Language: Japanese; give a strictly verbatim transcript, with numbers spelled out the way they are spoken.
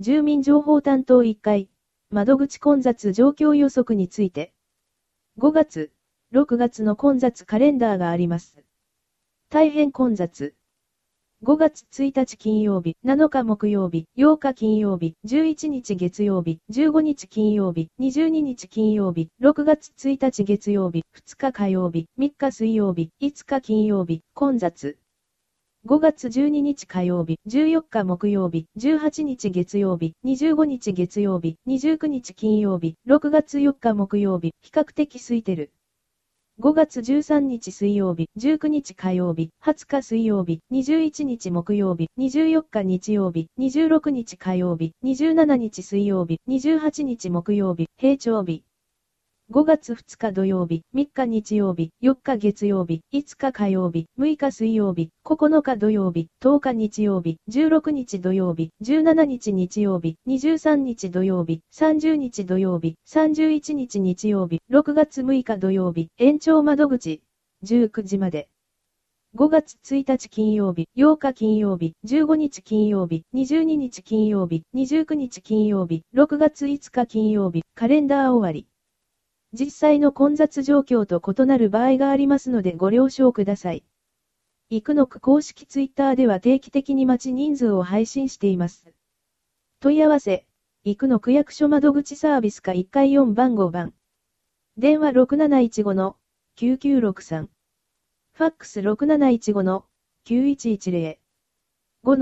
住民情報担当いっかい、窓口混雑状況予測について。ごがつ、ろくがつの混雑カレンダーがあります。大変混雑。ごがつついたち金曜日、なのか木曜日、ようか金曜日、じゅういちにち月曜日、じゅうごにち金曜日、にじゅうににち金曜日、ろくがつついたち月曜日、ふつか火曜日、みっか水曜日、いつか金曜日、混雑。ごがつじゅうににち火曜日、じゅうよっか木曜日、じゅうはちにち月曜日、にじゅうごにち月曜日、にじゅうくにち金曜日、ろくがつよっか木曜日、比較的空いてる。ごがつじゅうさんにち水曜日、じゅうくにち火曜日、はつか水曜日、にじゅういちにち木曜日、にじゅうよっか日曜日、にじゅうろくにち火曜日、にじゅうしちにち水曜日、にじゅうはちにち木曜日、平常日。ごがつふつか土曜日、みっか日曜日、よっか月曜日、いつか火曜日、むいか水曜日、ここのか土曜日、とおか日曜日、じゅうろくにち土曜日、じゅうしちにち日曜日、にじゅうさんにち土曜日、さんじゅうにち土曜日、さんじゅういちにち日曜日、ろくがつむいか土曜日、延長窓口、じゅうくじまで。ごがつついたち金曜日、ようか金曜日、じゅうごにち金曜日、にじゅうににち金曜日、にじゅうくにち金曜日、ろくがついつか金曜日、カレンダー終わり。実際の混雑状況と異なる場合がありますのでご了承ください。生野区公式ツイッターでは定期的に待ち人数を配信しています。問い合わせ、生野区役所窓口サービス課いっかいよんばんごばん。電話ろくなないちごのきゅうきゅうろくさん。ファックスろくなないちごのきゅういちいちゼロ。